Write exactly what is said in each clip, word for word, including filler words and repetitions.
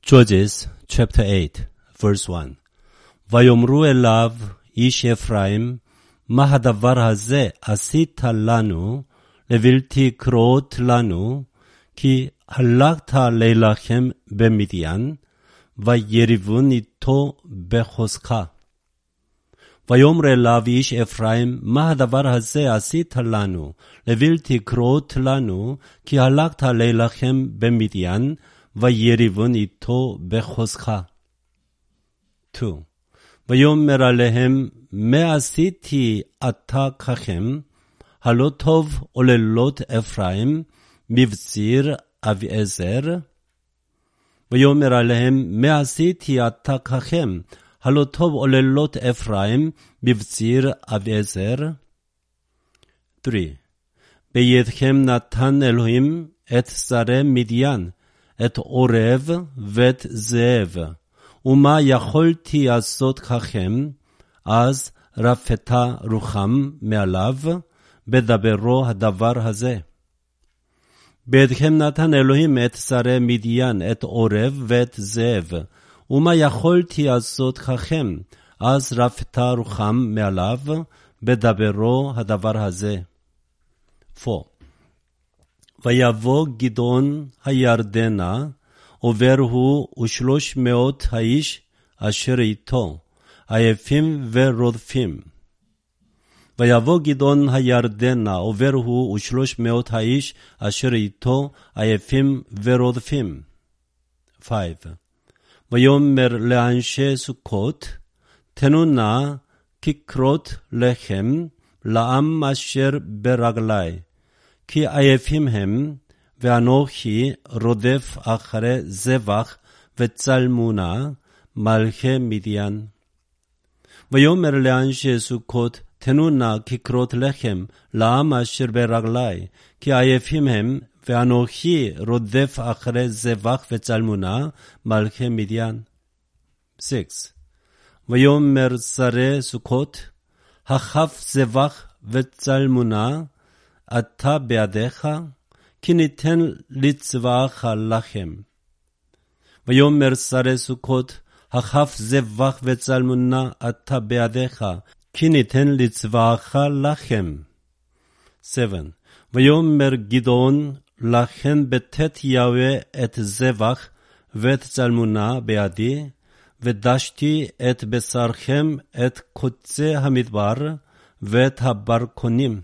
Judges chapter eight verse one. ויאמרו אליו איש אפרים, מה הדבר הזה עשית לנו לבלתי קרות לנו, כי הלכת להילחם במדיין, ויריבון איתו בחוזקה. ויאמר אליו איש אפרים, מה הדבר הזה עשית לנו לבלתי קרות לנו, כי הלכת להילחם במדיין, ויריבון איתו בחוזקה. two. ויאמר עליהם, מה עשיתי עתה-ככם, הלא טוב עוללות אפרים, מבציר אביעזר? ויאמר עליהם, מה עשיתי עתה-ככם, הלא טוב עוללות אפרים, מבציר אביעזר? three. בידכם נתן אלוהים את שרי מדיין, את עורב ואת זאב, ומה יכולתי לעשות ככם, אז רפתה רוחם מעליו, בדברו הדבר הזה. בידכם נתן אלוהים את שרי מדיין, את עורב ואת זאב, ומה יכולתי לעשות ככם, אז רפתה רוחם מעליו, בדברו הדבר הזה. four. ויבוא גדעון הירדנה, עובר הוא ושלוש מאות האיש אשר איתו, עייפים ורודפים. ויבוא גדעון הירדנה, עובר הוא ושלוש מאות האיש אשר איתו, עייפים ורודפים. five. ויאמר לאנשי סוכות, תנו נא ככרות לחם לעם אשר ברגלי, כי עייפים הם, ואנוכי רודף אחרי זבח וצלמונה, מלכי מדיין. ויאמר לאנשי סוכות, תנו נא ככרות לחם לעם אשר ברגלי, כי עייפים הם, ואנוכי רודף אחרי זבח וצלמונה, מלכי מדיין. six. ויאמר שרי סוכות, הכף זבח וצלמונה, אתה בידיך, כי ניתן לצבאך לכם. ויאמר שרי סוכות, הכף זבח וצלמונה, אתה בידיך, כי ניתן לצבאך לכם. seven. ויאמר גדעון, לכן בתת יהוה את זבח ואת צלמונה בידי, ודשתי את בשרכם את קוצי המדבר ואת הברקונים.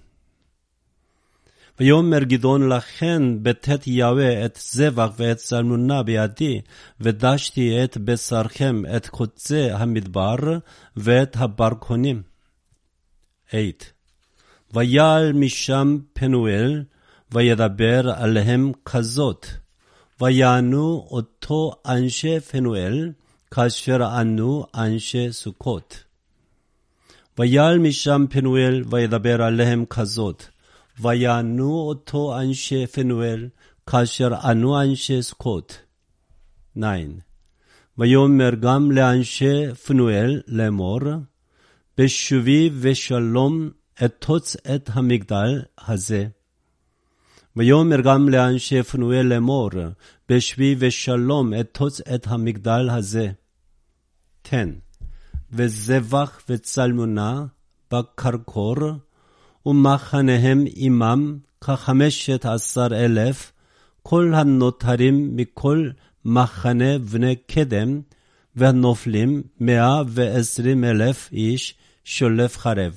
ויאמר גדעון, לכן בתת יהוה את זבח ואת צלמונה בידי, ודשתי את בשרכם את קוצי המדבר ואת הברקונים. eight. ויעל משם פנואל, וידבר עליהם כזאת, ויענו אותו אנשי פנואל, כאשר ענו אנשי סוכות. ויעל משם פנואל, וידבר עליהם כזאת, ויענו אותו אנשי פנואל, כאשר ענו אנשי סוכות. nine. ויאמר גם לאנשי פנואל לאמור, בשובי ושלום אתוץ את המגדל הזה. ויאמר גם לאנשי פנואל לאמור, בשבי ושלום אתוץ את המגדל הזה. ten. וזבח וצלמונה בקרקור, ומחניהם עמם כחמשת עשר אלף, כל הנותרים מכל מחנה בני קדם, והנופלים מאה ועשרים אלף איש שולף חרב.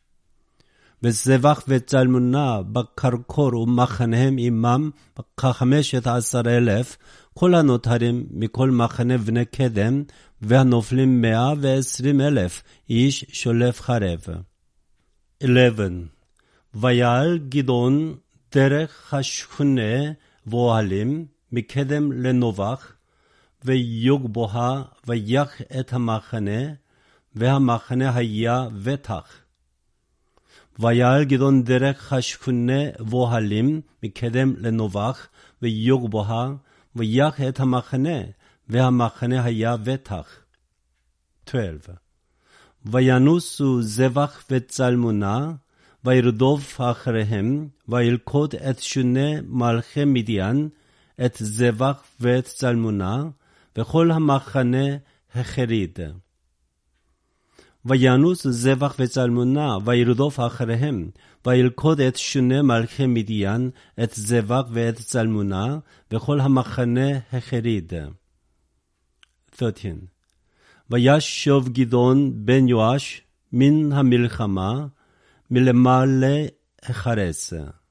וזבח וצלמונה בקרקור ומחניהם עמם כחמשת עשר אלף, כל הנותרים מכל מחנה בני קדם, והנופלים מאה ועשרים אלף איש שולף חרב. eleven. ויעל גדעון דרך השכונה ואוהלים מקדם לנובח, ויוגבוה ויח את המחנה, והמחנה היה בטח. ויעל גדעון דרך השכונה ואוהלים מקדם לנובח, ויוגבוה ויח את המחנה, והמחנה היה בטח. twelve. וינוסו זבח וצלמונה, וירדוף אחריהם, וילכוד את שני מלכי מדיין, את זבח ואת צלמונה, וכל המחנה החריד. וינוס זבח וצלמונה, וירדוף אחריהם, וילכוד את שני מלכי מדיין, את זבח ואת צלמונה, וכל המחנה החריד. שלוש עשרה. וישוב גדעון בן יואש מן המלחמה, מלמעלה החרס.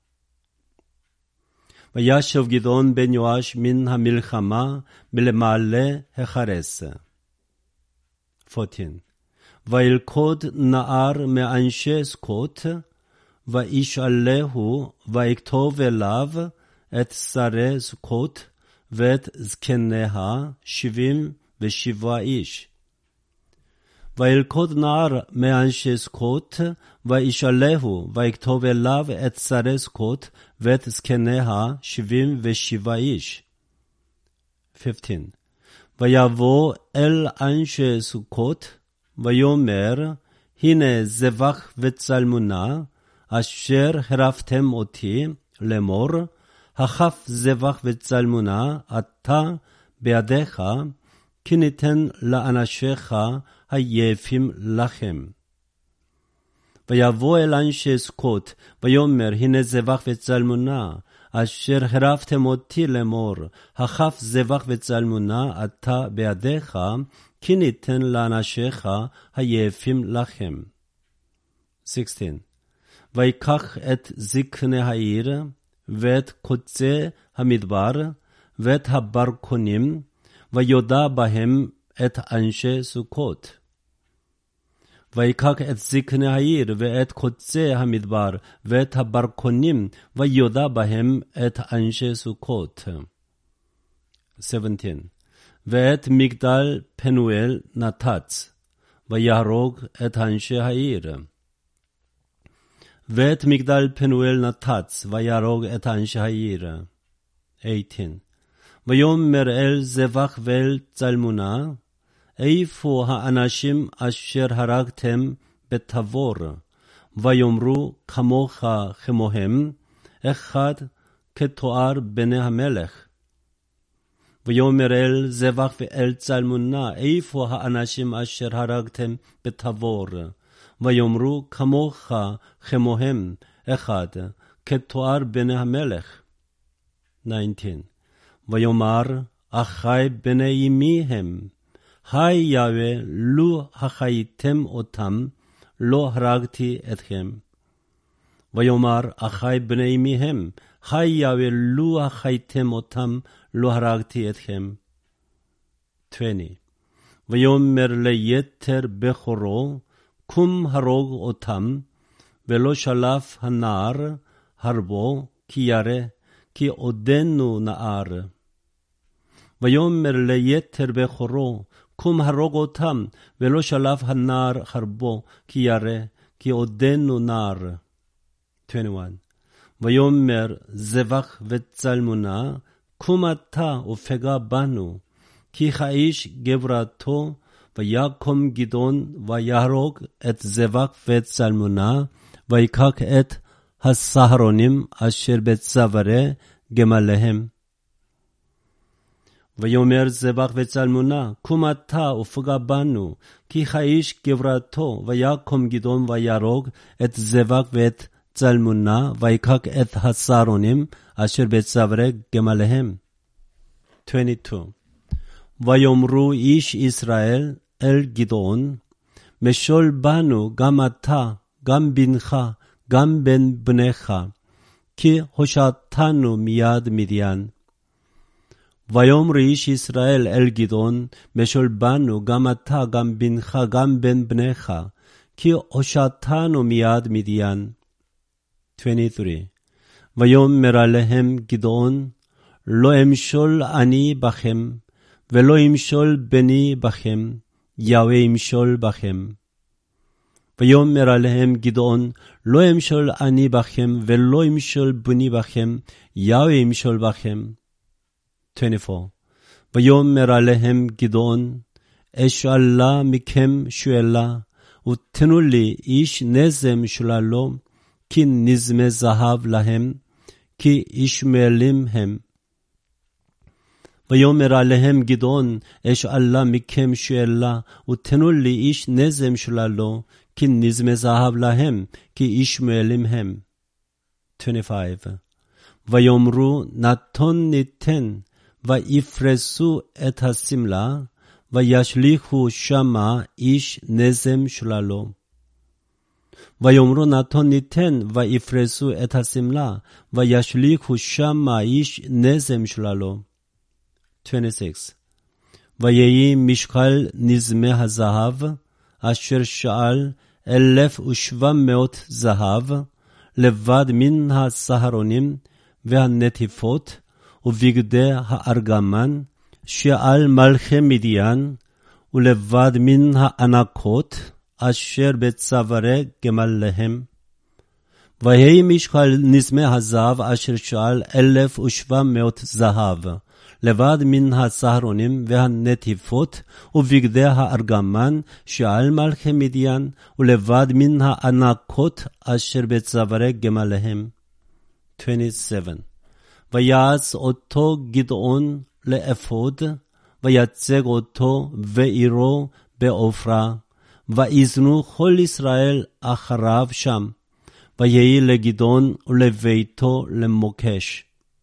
וישוב גדעון בן יואש מן המלחמה, מלמעלה החרס. ארבע עשרה. וילכוד נער מאנשי סקוט, וישאלהו, ויכתוב אליו את שרי סקוט, ואת זקניה, שבעים ושבעה איש. וילכוד נער מאנשי סקוט, וישאלהו, ויכתוב אליו את שרי סקוט, ואת זקניה, שבעים ושבעה איש. חמש עשרה. ויבוא אל אנשי סקוט, ויאמר, הנה זבח וצלמונה, אשר הרפתם אותי לאמור, הכף זבח וצלמונה, אתה בידיך, כי ניתן לאנשיך היפים לכם. ויבוא אל אנשי סקוט, ויאמר, הנה זבח וצלמונה, אשר הרפתם אותי לאמור, הכף זבח וצלמונה, אתה בידיך, כי ניתן לאנשיך היפים לכם. שש עשרה. ויקח את זקני העיר, ואת קוצי המדבר, ואת הברקונים, ויודע בהם את אנשי סוכות. ויקח את זקני העיר, ואת קוצי המדבר, ואת הברקונים, ויודע בהם את אנשי סוכות. שבע עשרה. ואת מגדל פנואל נתץ, ויהרוג את אנשי העיר. ואת מגדל פנואל נתץ, ויהרוג את אנשי העיר. שמונה עשרה. ויאמר אל זבח ואל צלמונה, איפה האנשים אשר הרגתם בתבור? ויאמרו כמוך כמוהם, אחד כתואר בני המלך. ויאמר אל זבח ואל צלמונה, איפה האנשים אשר הרגתם בתבור? ויאמרו כמוך כמוהם, אחד כתואר בני המלך. תשע עשרה. ויאמר, אחי בני אמי הם, היי יהוה, לו החייתם אותם, לא הרגתי אתכם. ויאמר, אחי בני אמי הם, היי יהוה, לו החייתם אותם, לא הרגתי אתכם. עשרים. ויאמר ליתר בכורו, קום הרוג אותם, ולא שלף הנער הרבו, כי ירא, כי עודנו נער. ויאמר ליתר בכורו, קום הרוג אותם, ולא שלף הנער הרבו, כי ירא, כי עודנו נער. עשרים ואחת. ויאמר זבח וצלמונה, קום אתה ופגע בנו, כי האיש גברתו, ויקום גדעון ויהרוג את זבח ואת צלמונה, ויקח את הסהרונים אשר בצווארי גמליהם. ויאמר זבח וצלמונה, קום אתה ופגע בנו, כי האיש גברתו, ויקום גדעון ויהרוג את זבח ואת צלמונה, ויקח את הסהרונים אשר בצווארי גמליהם. עשרים ושתיים. ויאמרו איש ישראל אל גדעון, משול בנו גם אתה, גם בנך, גם בן בנך, כי הושעתנו מיד מדיין. ויאמר איש ישראל אל גדעון, משול בנו גם אתה, גם בנך, גם בן בנך, כי הושעתנו מיד מדיין. עשרים ושלוש. ויאמר עליהם גדעון, לא אמשול אני בכם, ולא ימשול בני בכם, יהוה ימשול בכם. ויאמר עליהם גדעון, לא ימשול אני בכם, ולא ימשול בני בכם, יהוה ימשול בכם. עשרים וארבע. ויאמר עליהם גדעון, אשאלה מכם שאלה, ותנו לי איש נזם שללו, כי נזמי זהב להם, כי ישמעאלים הם. ויאמר עליהם גדעון, אשאלה מכם שאלה, ותנו לי איש נזם שללו, כי נזמי זהב להם, כי ישמעאלים הם. twenty-five. ויאמרו נתון ניתן, ויפרסו את השמלה, וישליכו שמה איש נזם שללו. ויאמרו נתון ניתן, ויפרסו את השמלה, וישליכו שמה איש נזם שללו. twenty-six. ויהי משקל נזמי הזהב, אשר שאל אלף ושבע מאות זהב, לבד מן הסהרונים והנטיפות, ובגדי הארגמן, שעל מלכי מדיין, ולבד מן הענקות, אשר בצווארי גמליהם. ויהי משקל נזמי הזהב, אשר שאל אלף ושבע מאות זהב, לבד מן הסהרונים והנטיפות, ובגדי הארגמן, שעל מלכי מדיין, ולבד מן הענקות, אשר בצווארי גמליהם. twenty-seven. ויעש אותו גדעון לאפוד, ויצג אותו ועירו בעופרה, ויזנו כל ישראל אחריו שם, ויהי לגדעון ולביתו למוקש.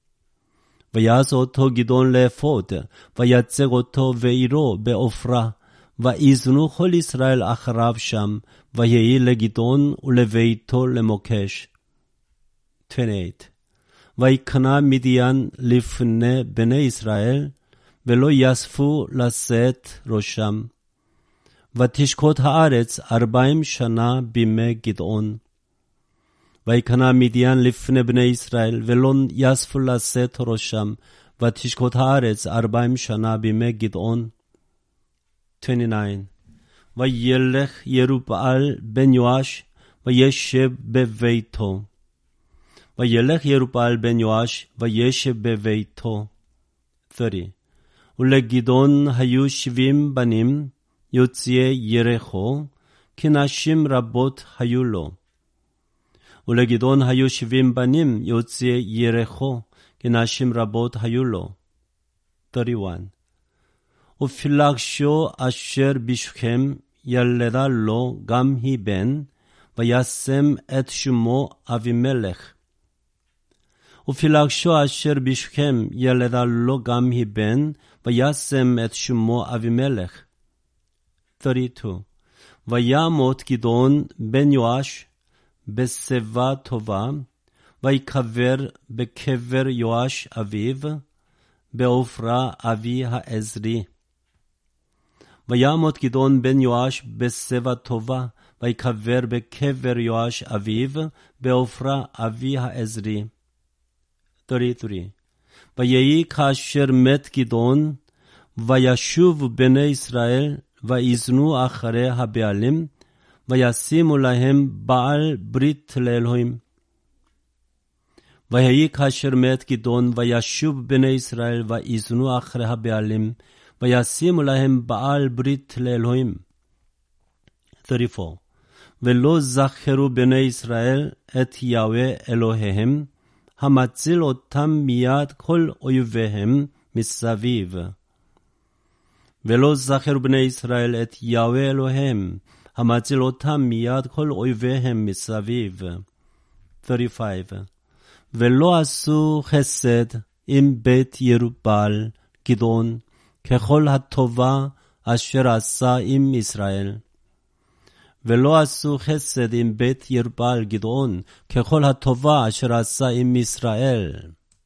ויעש אותו גדעון לאפוד, ויצג אותו ועירו בעופרה, ויזנו כל ישראל אחריו שם, ויהי לגדעון ולביתו למוקש. twenty-eight. ויקנא מדיין לפני בני ישראל, ולא יספו לשאת ראשם. ותשקוט הארץ ארבעים שנה בימי גדעון. ויקנא מדיין לפני בני ישראל, ולא יספו לשאת ראשם, ותשקוט הארץ ארבעים שנה בימי גדעון. twenty-nine. וילך ירובעל בן יואש, וישב בביתו. וילך ירובעל בן יואש, וישב בביתו. thirty. ולגדעון היו שבעים בנים, יוצאי יריחו, כי נשים רבות היו לו. ולגדעון היו שבעים בנים, יוצאי יריחו, כי נשים רבות היו לו. thirty-one. ופילגשו אשר בשכם ילדה לו גם היא בן, וישם את שמו אבימלך. ופילגשו אשר בשכם ילדה לו גם היא בן, וישם את שמו אבימלך. thirty-two. וימות גדעון בן יואש בשיבה טובה, ויקבר בקבר יואש אביו, בעופרה אבי העזרי. וימות גדעון בן יואש בשיבה טובה, ויקבר בקבר יואש אביו, בעופרה אבי העזרי. thirty-three. ויהי כאשר מת גדעון, וישוב בני ישראל, ויזנו אחרי הבעלים, וישימו להם בעל ברית לאלוהים. ויהי כאשר מת גדעון, וישוב בני ישראל, ויזנו אחרי הבעלים, וישימו להם בעל ברית לאלוהים. thirty-four. ולא זכרו בני ישראל את יהוה אלוהיהם, המציל אותם מיד כל אויביהם מסביב. ולא זכרו בני ישראל את יהוה אלוהיהם, המציל אותם מיד כל אויביהם מסביב. thirty-five. ולא עשו חסד עם בית ירובעל גדעון, ככל הטובה אשר עשה עם ישראל. ולא עשו חסד עם בית ירובעל גדעון, ככל הטובה אשר עשה עם ישראל.